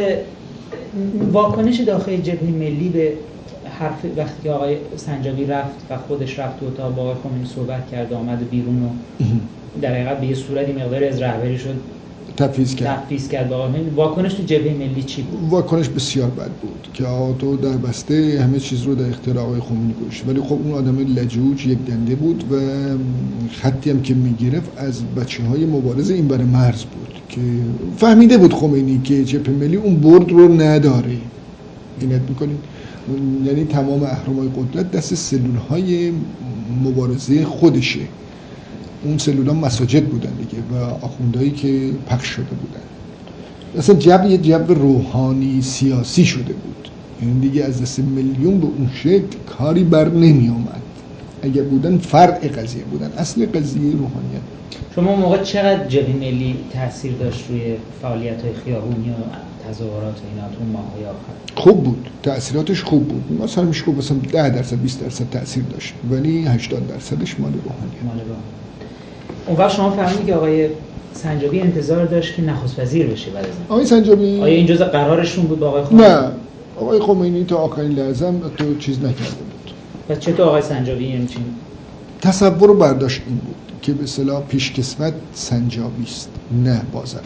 واکنش داخل جبهه ملی به حرف وقتی که آقای سنجابی رفت و خودش رفت تو اتاق با آقای خمینی صحبت کرد، آمد بیرون و در حقیقت به یه صورتی مقداری از رهبری شد تفویض کرد با آقای خمینی، واکنش تو جبهه ملی چی بود؟ واکنش بسیار بد بود که تو در بسته همه چیز رو در اختیار آقای خمینی گذاشت. ولی خب اون آدم لجوج یک دنده بود و خطی هم که میگرفت از بچه‌های مبارز این برای مرز بود که فهمیده بود خمینی که جبهه ملی اون برد رو نداره. اینت میکنید؟ یعنی تمام اهرم‌های قدرت دست سلول‌های مبارزه خودشه. اون سلول‌ها مساجد بودن دیگه و آخوندهایی که پخش شده بودن. اصلا یه جو روحانی سیاسی شده بود. یعنی دیگه از دست میلیون به اون شکل کاری بر نمی آمد. اگه بودن فرع قضیه بودن، اصل قضیه روحانیت. شما موقع چقدر جبهه ملی تاثیر داشت روی فعالیت‌های خیابونی و تظاهرات اینا تو ماه‌های آخر؟ خوب بود، تأثیراتش خوب بود. مثلا میشه گفت مثلا 10% 20% تأثیر داشت، ولی 80%ش مال روحانیت. اون وقت شما فهمیدید که آقای سنجابی انتظار داشت که نخست وزیر بشه بعد از این؟ آقای سنجابی آیا این جزء قرارشون بود با آقای خمینی؟ نه، آقای خمینی تا آخرین لحظه هم تو چیز نکرده بود. پس چطور آقای سنجابی همچین تصور و برداشت این بود که به اصطلاح پیشکسوت سنجابی است، نه بازرگان.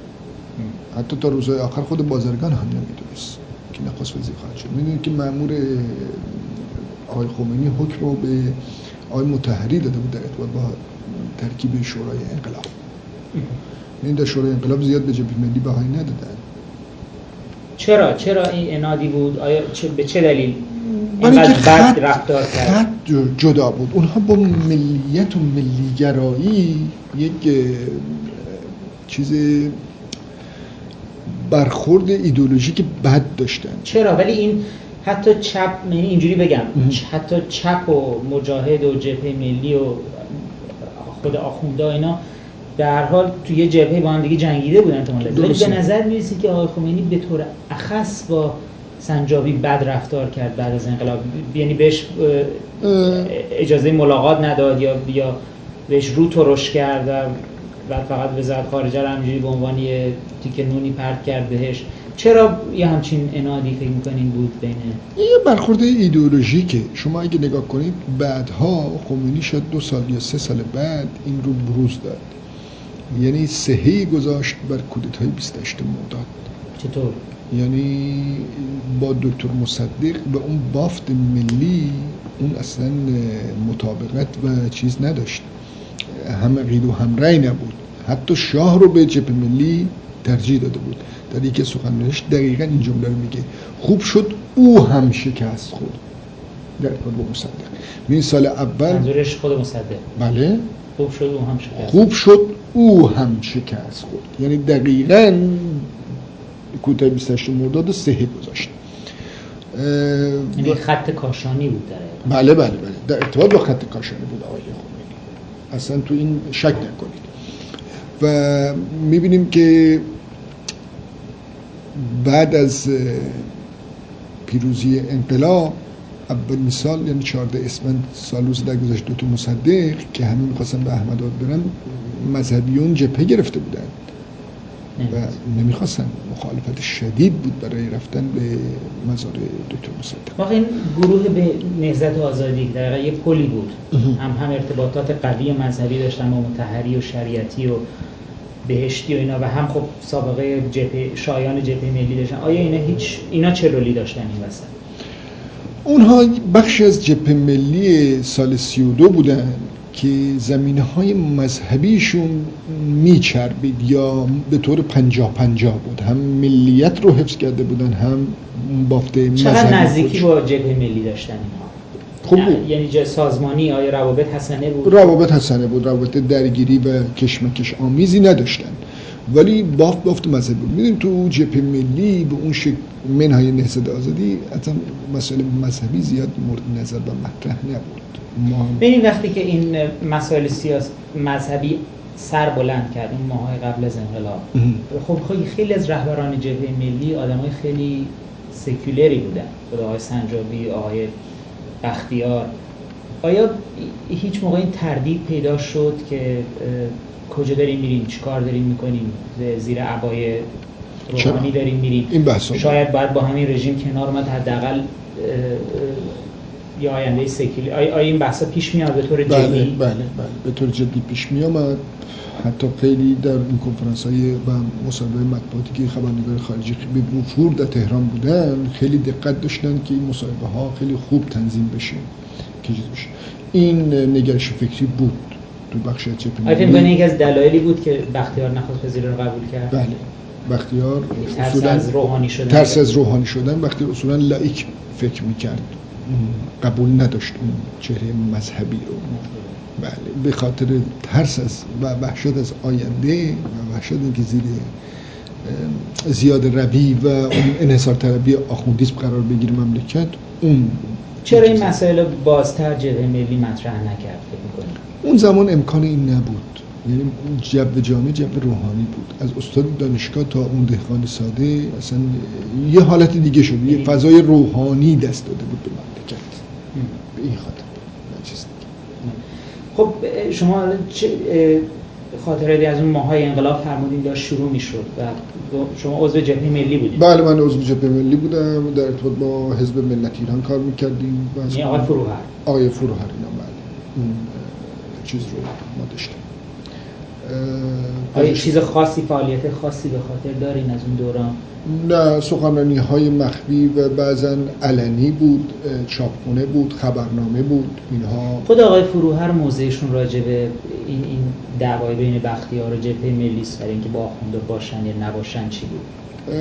حتی تا روزهای آخر خود بازرگان هم نمیدونست که نخست وزیر خواهد شد. میدونید که مأمور آقای خمینی حکم رو به آقای مطهری داده بود در ارتباط با ترکیب شورای انقلاب. این در شورای انقلاب زیاد به جبهه ملی بهایی ندادن. چرا این انادی بود؟ آیا به چه دلیل اینقدر بد رفتار کرد؟ خط جدا بود. اونها با ملیت و ملیگرایی یک چیز برخورد ایدئولوژیک بد داشتن. چرا؟ ولی این حتی چپ، یعنی اینجوری بگم، حتی چپ و مجاهد و جبهه ملی و خود آخونده اینا به هر حال توی یه جبهه با هم دیگه جنگیده بودن تا مالک. ولی به نظر میرسید که آقای خمینی به طور اخص با سنجابی بد رفتار کرد بعد از انقلاب، یعنی بهش اجازه ملاقات نداد یا بهش رو ترش کرد و فقط وزارت خارجه رو همینجوری به عنوان یه تیکه نونی پرت کرد بهش. چرا یه همچین انادی فکر می‌کنین بود بین یه برخورد ایدئولوژیکه؟ شما اگه نگاه کنید بعدها خمینی شد 2 سال یا 3 سال بعد این رو بروز داد، یعنی صحه‌ای گذاشت بر کودتای 28 مرداد. چطور؟ یعنی با دکتر مصدق به اون بافت ملی اون اصلا مطابقت و چیز نداشت، هم قید و هم رأی نبود. حتی شاه رو به جبهه ملی ترجیح داده بود. در یکی سخنرانیش دقیقاً این جمله رو میگه: خوب شد او هم شکست خورد در ارتباط با مصدق. این سال اول منظورش خود مصدق. بله، خوب شد او هم شکست. خوب شد او هم شکست خورد، یعنی دقیقاً کوتاه 28 مرداد صحه گذاشت. یعنی خط کاشانی بود در بله در ارتباط با خط کاشانی بود آقای خمینی، اصلا تو این شک نکنید. و میبینیم که بعد از پیروزی انقلاب اولین سال، یعنی 14 اسفند سال روز درگذشت دکتر مصدق که همه میخواستن به احمدآباد برن، مذهبیون جبهه گرفته بودن و نمیخواستن، مخالفت شدید بود برای رفتن به مزار دکتر مصدق. واقعا این گروه به نهضت آزادی در واقع یه پلی بود، هم ارتباطات قوی مذهبی داشتن با مطهری و شریعتی و بهشتی و اینا، و هم خب سابقه شایان جبهه ملی داشتن. آیا اینا چه رولی داشتن این وسط؟ اونها بخشی از جبهه ملی سال 32 بودن که زمینه‌های مذهبیشون میچربید یا به طور 50-50 بود، هم ملیت رو حفظ کرده بودن هم بافت مذهبی. چقدر نزدیکی با جبهه ملی داشتن اینها؟ خوب بود. یعنی سازمانی آیا روابط حسنه بود؟ روابط حسنه بود، روابط درگیری و کشمکش آمیزی نداشتن. ولی بافت مذهبی بود. میدونیم تو جبهه ملی به اون شکل منهای نهضت آزادی اصلا مسائل مذهبی زیاد مورد نظر و مطرح نبود. ببینید وقتی که این مسائل سیاسی مذهبی سر بلند کرد اون ماهای قبل از انقلاب، خب خیلی از رهبران جبهه ملی آدمای خیلی سکولری بودن، خود آقای سنجابی، آقای بختیار. آیا هیچ موقع این تردید پیدا شد که کجا داریم میریم، چیکار داریم میکنیم، زیر عبای روحانی داریم میریم، شاید باید با همین رژیم کنار اومد، حداقل یا آینده سکولی؟ آیا این بحثا پیش میاد به طور جدی؟ بله به طور جدی پیش میاد. حتی خیلی در این کنفرانس‌های و مصاحبه مطبوعاتی که خبرنگار خارجی به وفور در تهران بودن خیلی دقت داشتن که این مصاحبه ها خیلی خوب تنظیم بشه که چیز بشه. این نگرش فکری بود تو بخش جبهه ملی. آیا فکر یکی از دلایلی بود که بختیار نخست وزیر رو قبول کرد؟ بله. بختیار اصولاً ترس از روحانی شدن بختیار اصولاً لایک فکر می‌کرد، قبول نداشت اون چهره مذهبی رو. بله، به خاطر ترس از و وحشت از آینده و وحشت اینکه زیر زیاد روی و اون انحصار طلبی آخوندیسم قرار بگیره مملکت، اون چرا این مسائل بازتر جبهه ملی مطرح نکرد فکر می‌کنید؟ اون زمان امکان این نبود. یعنی جبهه جامعه جبهه روحانی بود، از استاد دانشگاه تا اون دهقان ساده اصلا یه حالت دیگه شد، یه فضای روحانی دست داده بود به مملکت. به این خاطر چیز دیگه. خب شما چه خاطراتی از اون ماهای انقلاب فرمودین داشت شروع میشد و شما عضو جبهه ملی بودید؟ بله، من عضو جبهه ملی بودم، در ارتباط با حزب ملت ایران کار میکردیم. یعنی آقای فروهر اینا بله، اون چیز رو ما داشتیم. آیا چیز خاصی، فعالیت خاصی به خاطر دارین از اون دوران؟ نه، سخنرانی‌های مخفی و بعضاً علنی بود، چاپخونه بود، خبرنامه بود. اینها خود آقای فروهر موضعشون راجع به این دعوای بین بختیار و جبهه ملی سر اینکه با آخونده باشن یا نباشن چی بود؟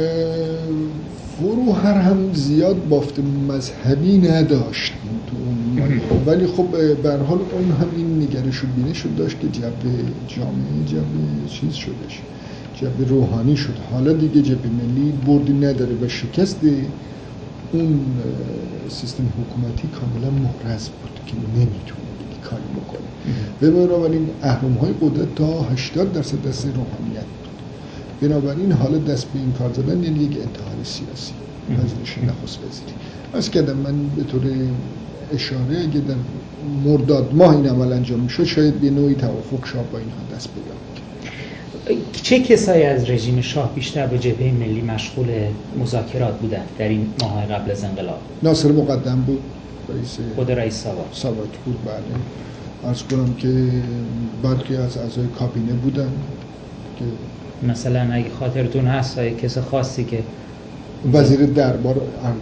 فروهر هم زیاد بافت مذهبی نداشت تو اون مایه، ولی خب به هر حال اون هم این نگرش و بینش رو داشت که جبهه جامعه جبهه چیز شدش، جبهه روحانی شد. حالا دیگه جبهه ملی بردی نداره و شکست اون سیستم حکومتی کاملا محرز بود که نمیتونه دیگه کاری بکنه. به بنابراین اهرم‌های قدرت تا 80% دست روحانیت بود. بنابراین حالا دست به این کار زدن یعنی یک انتحار سیاسی. وزیرش نخست وزیری از کردم من به طور اشاره اگه در مرداد ماه این عمل انجام میشد شاید به نوعی توافق شاه با اینها دست پیدا می‌کرد. چه کسایی از رژیم شاه بیشتر به جبهه ملی مشغول مذاکرات بودند در این ماهای قبل از انقلاب؟ ناصر مقدم بود، خود رئیس ساواک بود. بله، عرض کنم که برخی از اعضای کابینه بودن که مثلا اگه خاطرتون هست کس خاصی که وزیر دربار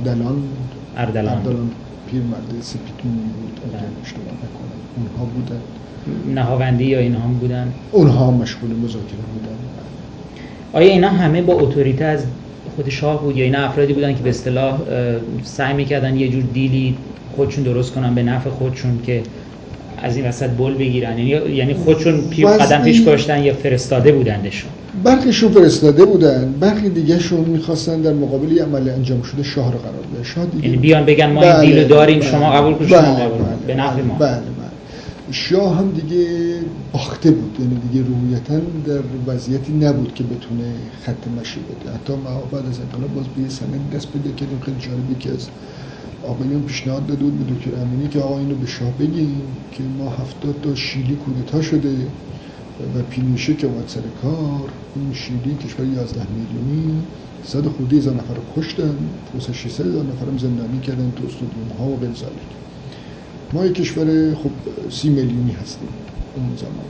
اردلان پیرمرد سپیدمویی بود اگه اشتباه نکنم، اونها بودن. نهاوندی یا اینها هم بودن؟ اونها مشغول مذاکره بودن. آیا اینا همه با اتوریته از خود شاه بود یا اینا افرادی بودن که به اصطلاح سعی میکردن یه جور دیلی خودشون درست کنن به نفع خودشون که از این وسط بول بگیرن، یعنی خودشون قدم پیش گذاشتن یا فرستاده بودندشون؟ برخیشون فرستاده بودن، برخی دیگه شون میخواستن در مقابل یه عمل انجام شده شاه رو قرار بدن. شاه دیگه یعنی بیان بگن ما این دیلو داریم، شما قبول کنید، شما قبول کنید به نفع ما. بله. شاه هم دیگه باخته بود، یعنی دیگه روحیتاً در وضعیتی نبود که بتونه خط مشی بده. حتی ما بعد از انقلاب باز به سند دست پیدا کردیم. خیلی جالبه که از آقایون پیشنهاد داده بود به دکتر امینی که آقا اینو به شاه بگیم که ما 70 تا شیلی کودتا شده و پینوشه که اومد سر کار، این شیلی کشور 11 میلیونی 100 خورده هزار نفر رو کشتن، 600,000 نفر هم زندانی کردن تو استودیوم‌ها و غیر ذالک. ما یک کشور خب 30 میلیونی هستیم اون زمان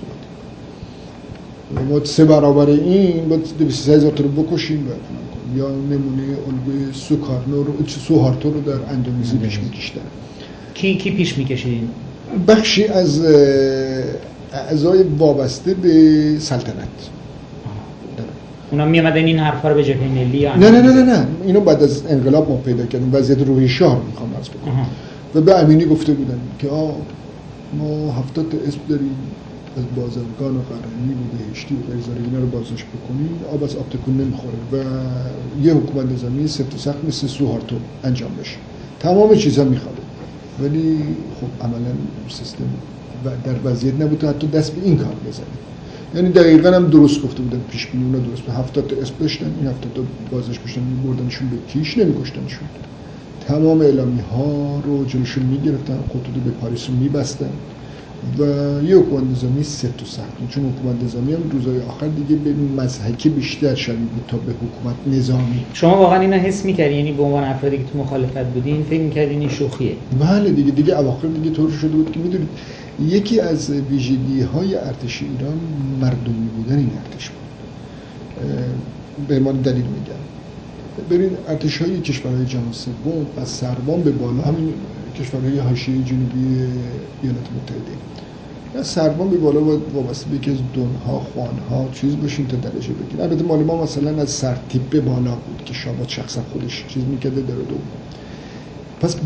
صورت. ما 3 برابر این با 200,000 تا رو بکشیم و یا نمونه الگوی سوهارتو رو در اندونزی پیش می‌کشیدن. کی پیش می‌کشیدین؟ بخشی از اعضای وابسته به سلطنت. اونا میامدن این حرفا رو به جبهه ملی یا نه اینو بعد از انقلاب ما پیدا کردیم. وضعیت روحی شاه رو میخوام عرض بکنم و به امینی گفته بودن که ما 70 تا اسم داریم از بازرگان و قرنی و بهشتی و غیرزاره اینا رو بازداشت بکنید آب از آب تکون نمیخوره و یه حکومت نظامی سفت و سخت مثل سوهارتو انجام بشه. تمام چیزها میخواد ولی خب عملا سیستم و در وضعیت نبود حتی دست به این کار بزنه. یعنی دقیقاً هم درست گفته بودن، پیش بینی اونا درست. به 70 تا اسم داشتن، این 70 تا بازداشت بشن می‌بردنشون به کیش، نمی‌کشتنشون. تمام اعلامیه‌ها رو جلوشون می‌گرفتن، خطوط به پاریس رو می‌بستن و یه حکومت نظامی سفت و سخت. چون حکومت نظامی هم روزهای آخر دیگه به مضحکه بیشتر شبیه بود تا به حکومت نظامی. شما واقعا اینو حس می‌کردین؟ یعنی به عنوان افرادی که تو مخالفت بودین فکر می‌کردین این شوخیه؟ بله دیگه اواخر دیگه طور شده بود که می‌دونید یکی از ویژگی‌های ارتش ایران مردمی بودن این ارتش بود. به من دلیل میگم. ببین ارتش‌های کشورهای جهان سوم از سروان به بالا، همین کشورهای حاشیه جنوبی ایالات متحده، از سروان به بالا باید وابسته به یکی از دونها، خوانها چیز باشین تا درجه بگیرین. البته مال ما مثلا از سرتیپ به بالا بود که شابات شخصا خودش چیز میکرده در دوم. پس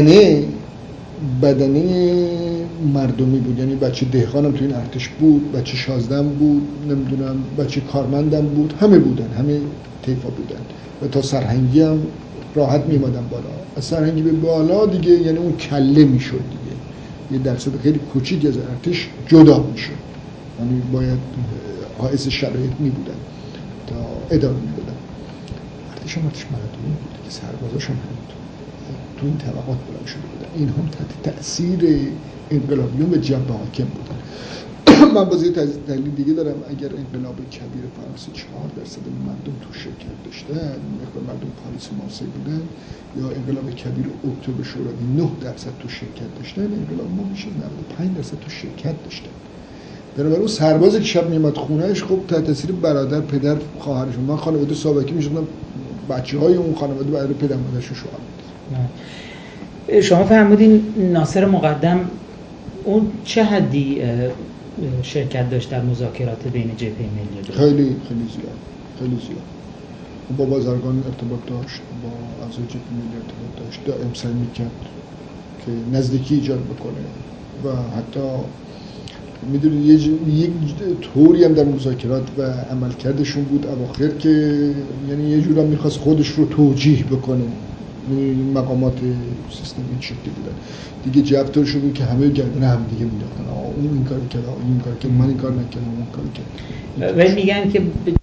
بدنه مردمی بود، یعنی بچه دهقانم تو این ارتش بود، بچه شازدم بود، نمیدونم بچه کارمندم بود، همه بودن، همه طیفا بودن و تا سرهنگی هم راحت میمادن بالا. از سرهنگی به بالا دیگه یعنی اون کله میشد دیگه، یه درصد خیلی کوچیک از ارتش جدا میشد، یعنی باید حائز شرایط میبودن تا ادامه میدادن. ارتش هم ارتش مردمی بود که سربازاش هم بود تو این طبقات بلند شده بودن، این هم تحت تأثیر انقلابیون و جبهه حاکم بودن. من باز یه دلیل دیگه دارم. اگر انقلاب کبیر فرانسه 4% مردم تو شرکت داشتن، مقدار مردم پاریس و مارسی بودن، یا انقلاب کبیر اکتبر شوروی 9% تو شرکت داشتن، انقلاب ما میشه 95% تو شرکت داشتن. بنابراین اون سربازی که شب میامد خونهش، خب تحت تاثیر برادر، پدر، خواهرش، من خانواده سابقی میشدم، بچه‌های اون خانواده برای پدر مادرشون شعار می‌دادن. شما فرمودین ناصر مقدم اون چه حدی شرکت داشت در مذاکرات بین جبهه ملی؟ خیلی زیاد. با بازرگان ارتباط داشت، با اعضای جبهه ملی ارتباط داشت، دائم سعی می‌کرد که نزدیکی ایجاد بکنه و حتی میدونی یک طوری هم در مذاکرات و عملکردشون بود اواخر که یعنی یه جورا میخواست خودش رو توجیه بکنه. مقامات سیستم این شکلی بودن دیگه، جبتر شده که همه گردن هم دیگه میداختن، اون این کار کرد، این کار کرد، من این کار نکردم، اون کار کرد. ولی میگن که